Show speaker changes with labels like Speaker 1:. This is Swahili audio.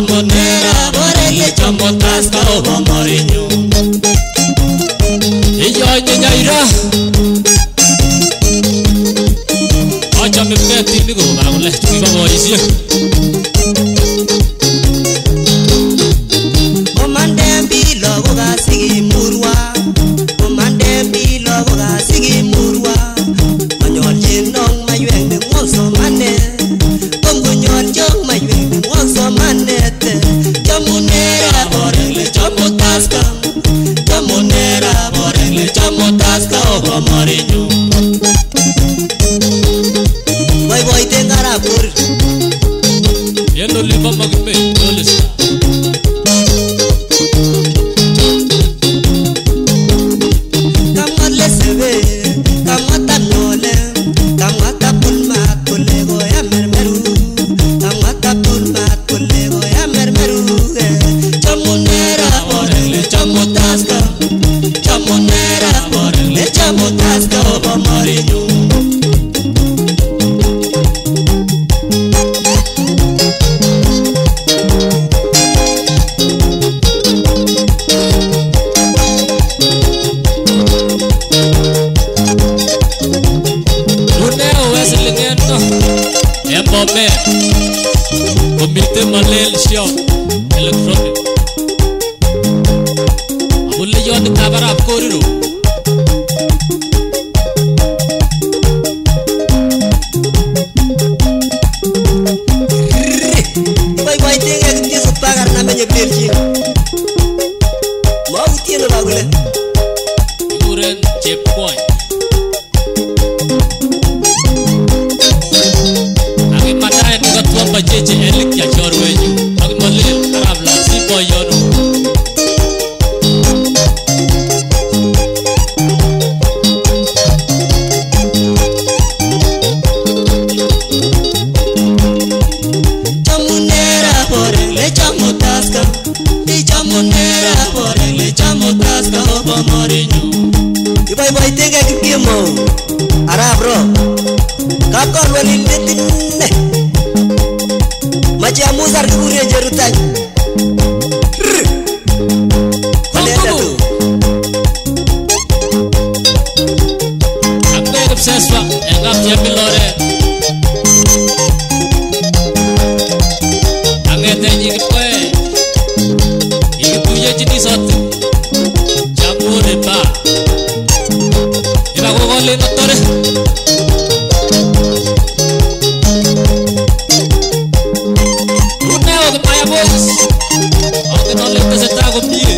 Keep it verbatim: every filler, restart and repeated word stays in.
Speaker 1: Chamonera borele chamotas ka obomorinyo. Iyoy nyaira. Acha mepeti nigo bagole tuiba boyisye.
Speaker 2: Omande mbilo boga sigi murwa. Omande mbilo boga sigi murwa. Manyol jinong maywen de monso mane. Manyol jong maywen de monso manete. Chamonera borele chamotaska. Chamonera borele chamotaska obomorinyo. Boy boy tengara pur.
Speaker 1: Yendo liba magme dolista.
Speaker 2: Kamale sebe, kamata nole, kamata pulma kolego ya mermeru, kamata pulma kolego ya mermeru. Chamonera borele chamotaska, chamonera borele chamotaska obomorinyo.
Speaker 1: Embome Comité Malel Shop Electronic Abulle yon kabara koriro
Speaker 2: Boy boy tenga que tienes pagar na menye belgi Mau tiene bagule
Speaker 1: Uren chip point Bajeje elik ya jorwenyu Bagi malil arabla si boyono
Speaker 2: Chamonera borele chamotaska Di chamonera borele chamotaska obomorinyo Ibai bai tenga kipimo Arabro Kapkon walin detinne Macia musar kure jerutan. Kolenda tu.
Speaker 1: Aku yang seswa, yang aku yang bilore. Angin tenyi kue, ini punya jenis satu. Jamur riba. Ini aku kolin notore. Aunque no le presenta conmigo